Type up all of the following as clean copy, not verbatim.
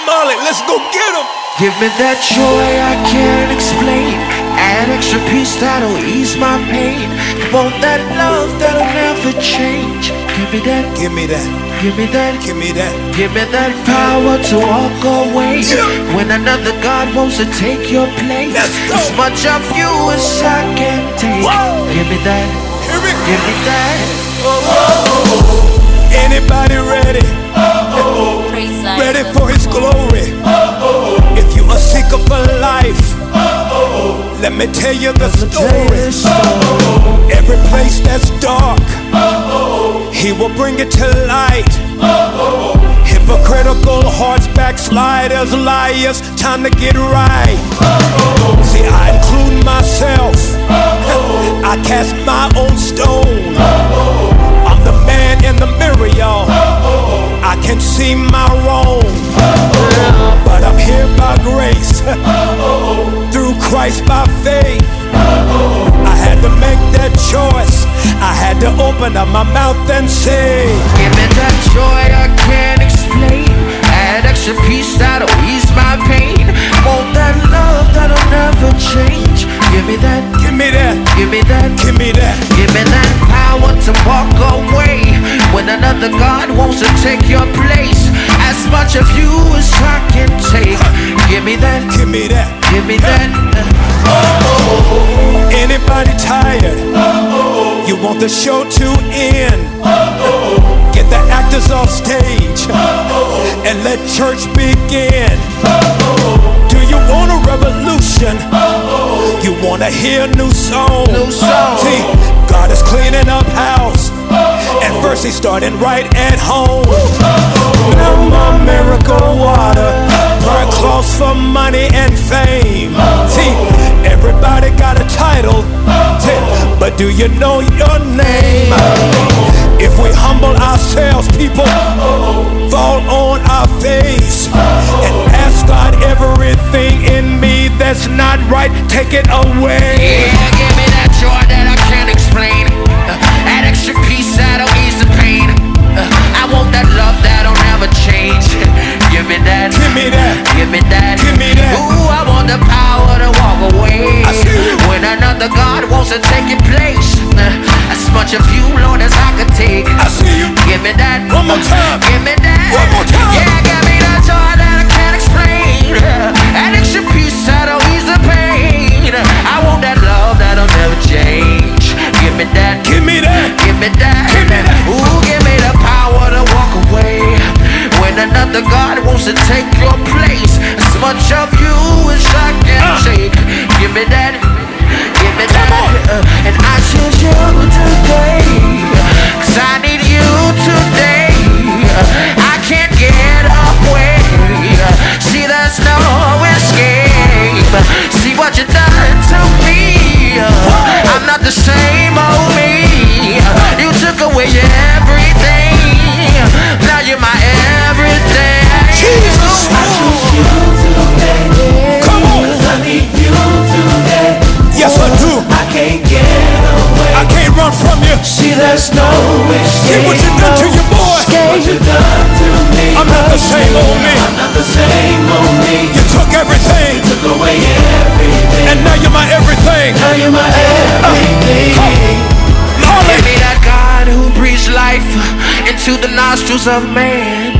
Molly, let's go get him. Give me that joy I can't explain. Add extra peace that'll ease my pain. Want that love that'll never change. Give me that. Give me that. Give me that. Give me that. Give me that power to walk away when another God wants to take your place. As much of you as I can take. Give me that. Give me that. Anybody ready? Ready for His glory? If you are seeker for life, let me tell you the story. Every place that's dark, He will bring it to light. Hypocritical hearts, backsliders, liars, time to get right. See, I include myself. I cast my own stone. I'm the man in the mirror, y'all. I can see my wrong, but I'm here by grace, through Christ by faith. I had to make that choice. I had to open up my mouth and say, give me that joy I can't explain. Add extra peace that'll ease my pain. Want that love that'll never change. Give me that. Give me that. Give me that. Give me that. Give me that power to walk away when another God wants to take your place. As much of you as I can take. Give me that. Give me that. Give me that. Anybody tired? You want the show to end? Get the actors off stage and let church begin. Do you want a revolution? You want to hear a new song? See, God is cleaning up house, and first He's starting right at home. Now my miracle water, burn clothes for money and fame. See, everybody got a title, but do you know your name? If we humble ourselves, people, fall on our face and ask God, everything in me that's not right, take it away. Yeah, give me that joy that I can't explain. That extra peace that'll ease the pain. I want that love that'll never change. Give me that. Give me that. Give me that. Give me that. Ooh, I want the power to walk away when another God wants to take your place. As much of you, Lord, as I could take. I see you. Give me that. One more time. Give me that. One more time. Yeah, give me that joy that I can't explain. That extra peace that'll ease the pain. I want that love that'll never change. Give me that. Give me that. Give me that. Give me that. Ooh, give me the power to walk away when another God wants to take your place. As much of you as I can take. Give me that. Give me that. And I choose you today, 'cause I need you today. I can't get away. See, there's no escape. See what you done to me. I'm not the same old me. You took away everything. Now you're my everything. Jesus. I choose you today. Come on. 'Cause I need you today. Yes, I do. I can't get away. I can't run from you. See, there's no escape. See what you done to your boy. What you done to me. I'm not the same old me. I'm not the same old me. You took everything, Took away everything. and now you're my everything. Now you're my everything. Give me that God who breathes life into the nostrils of man.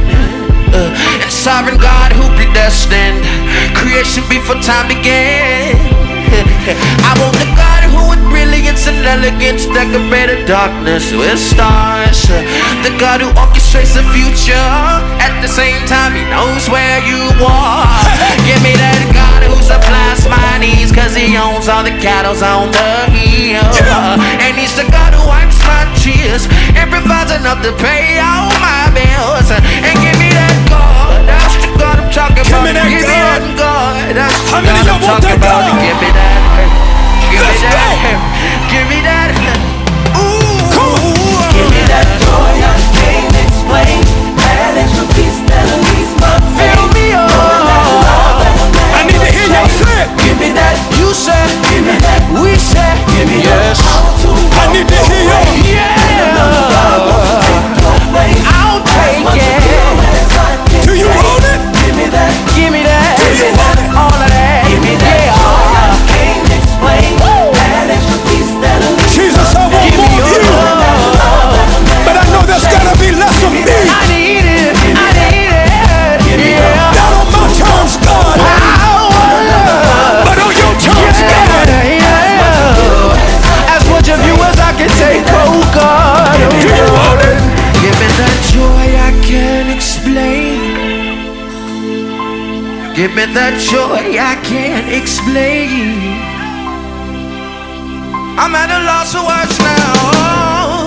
And sovereign God who predestined creation before time began. I want the God who with brilliance and elegance decorated darkness with stars. The God who orchestrates the future, at the same time He knows where you are. Give me that God who supplies my needs, 'cause He owns all the cattle on the hill. And He's the God who wipes my tears and provides enough to pay all my bills. And give me that God, that's the God I'm talking about. Give me that God, that's the How many God y'all I'm want talking that about. God? Give me that. Give me Let's that. go. Give me that. Ooh. Come on. Give me that joy I can't explain. That extra peace that'll ease my Fill pain. me up. I need to hear y'all say it. Give me that. You said. Give me that. We said. Give me Yes. I need to hear y'all. Yeah. I'll take it. Do you want it? Give me that. Give me that joy I can't explain. I'm at a loss of words now.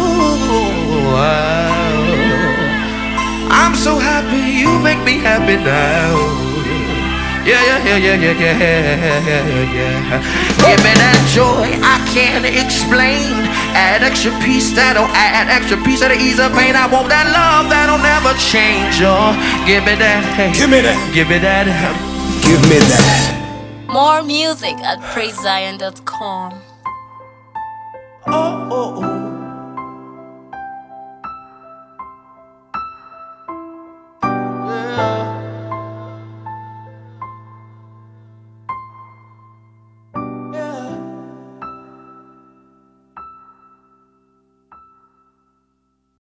I'm so happy, you make me happy now. Yeah. Give me that joy I can't explain. Add extra piece that'll add extra piece that'll ease the pain. I want that love that'll never change. Oh, give me that. Give me that. Give me that. Give me that. More music at praisezion.com. Oh.